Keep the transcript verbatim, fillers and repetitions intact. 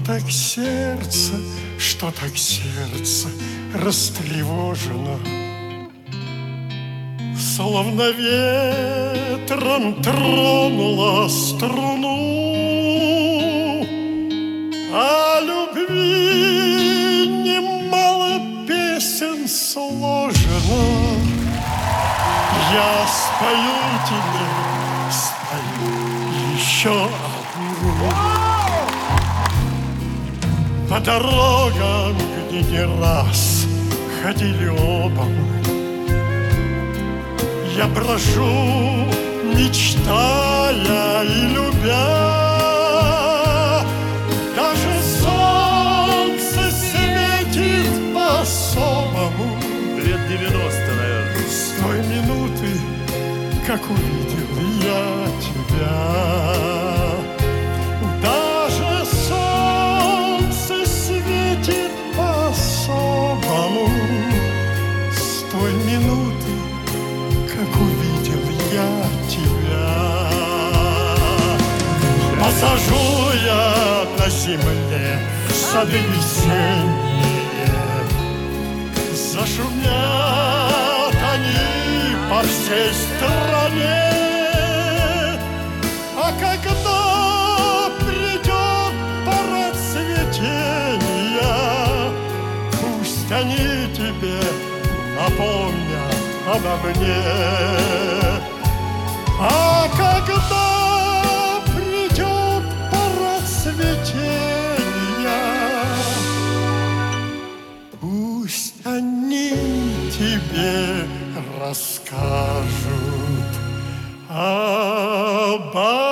так сердце, что так сердце растревожено, словно ветром тронула струну. О любви немало песен сложено. Я спою тебе, спою еще одну. По дорогам, где не раз ходили оба мы, я брожу, мечтая и любя. Даже солнце светит по-особому. Лет девяносто, наверное. С той минуты, как увидел я тебя. Даже солнце светит по-особому. С той минуты, как увидел я тебя. Посажу я на земле сады весенние, зашумят они по всей стране. А когда придет пора цветения, пусть они тебе напомнят обо мне. А когда придет пора цветения, пусть они тебе расскажут обо